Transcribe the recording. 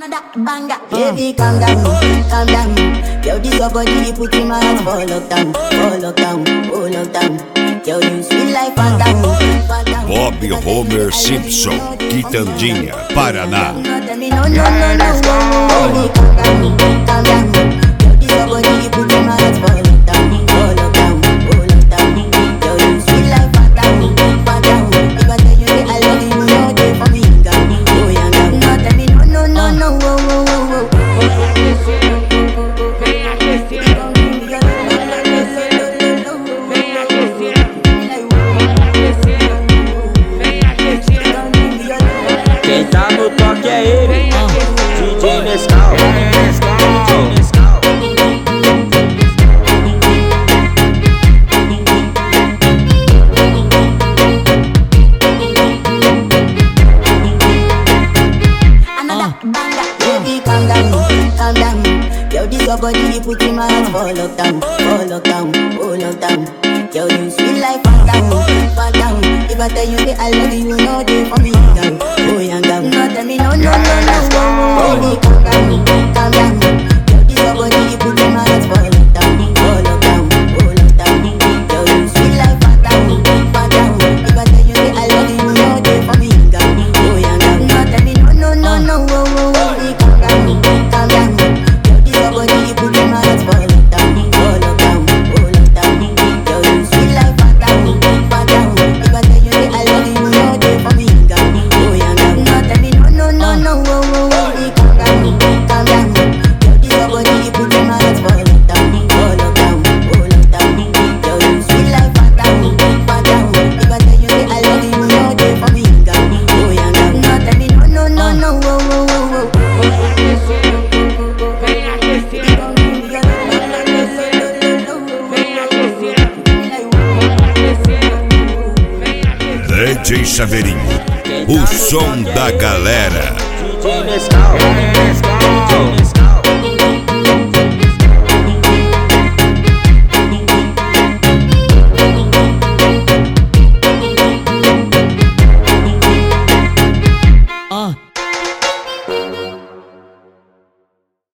Baby, calm down, calm down. Yo, this your body, you put in my heart for lockdown, for lockdown, for lockdown. Yo, you sweet like phantom. Bob Homer Simpson, Quitandinha, Paraná. Baby, calm down, calm down. Yo, this your body, you put in my heart for lockdown, for lockdown, for lockdown. Yo, you sweet like phantom, phantom. If I tell you that I love you, you know they for me, girl. Oh, yeah, girl. No, tell me no, whoa, whoa, whoa, whoa. Quem tá no toque é ele, DJ Nescau, DJ Nescau. Baby, calm down, calm down. Yo, this your body, you put in my heart for lockdown, for lockdown, for lockdown. Yo, you sweet like phantom, phantom. If I tell you that I love you, you know they for me, girl. Oh, yeah, girl. No, tell me no. Baby, calm down, calm down. Yo, this your body, you put in my heart for lockdown, for lockdown, for lockdown. Yo, you sweet like phantom, phantom. If I tell you that I love you, you know they for me, girl. Oh, yeah, girl. No, tell me no, whoa, whoa, whoa. Baby, calm down, calm down. Yo, this your body, you put in my heart for lockdown, for lockdown, for lockdown. Yo, you sweet like phantom, phantom. If I tell you that I love you, you know they for me, girl. Oh, yeah, girl. No, tell me no, whoa, whoa, whoa. Baby, calm down, calm down. Yo, this your body, you put in my heart for lockdown, for lockdown, for lockdown. Yo, you sweet like phantom, phantom. If I tell you that I love you, you know they for me, girl. Oh, yeah, girl. No, tell me no, whoa, whoa, whoa, whoa. DJ Chaveirinho, o som da galera. DJ Nescau.